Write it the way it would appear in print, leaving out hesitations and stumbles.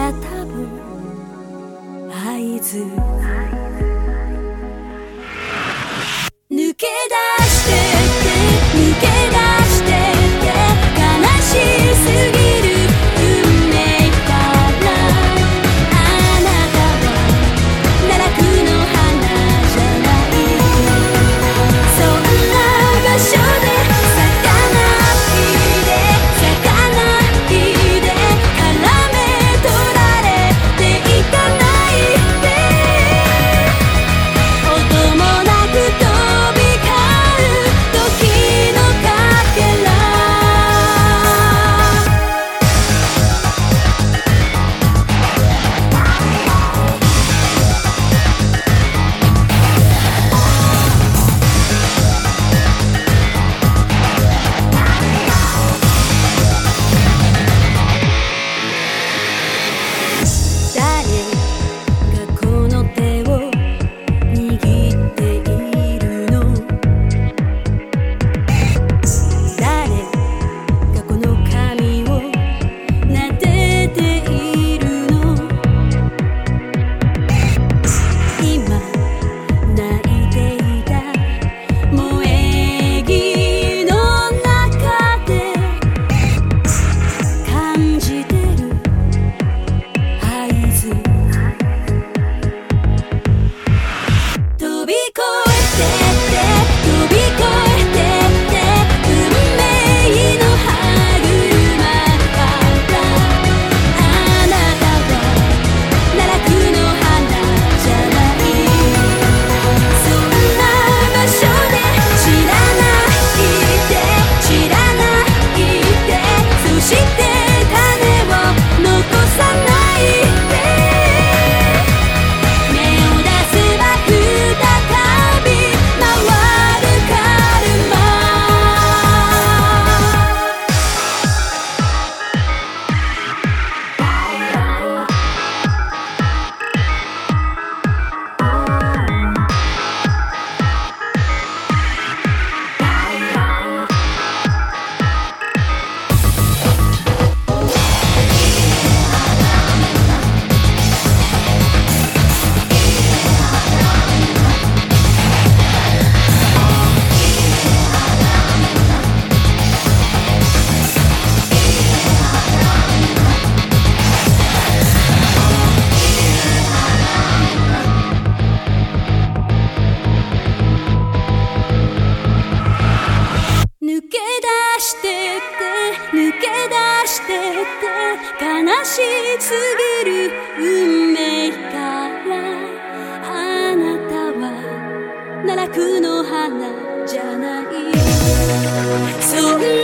なたも合図抜け出してって抜け出してって悲しすぎる運命からあなたは奈落の花じゃないそんな場所で咲かないで咲かないで絡め取られていかないで音もなく飛び交う時のかけら誰がこの手を握っているの誰がこの髪を撫でているの今泣いていた萌え木の中で感じてる合図飛び越えてって飛び越えてって運命の歯車からあなたは奈落の花じゃないそんな場所で知らないで知らないでそして種を残さないで目を出せば再び回るカルマ抜け出してって抜け出してって悲しすぎる運命からあなたは奈落の花じゃないそんな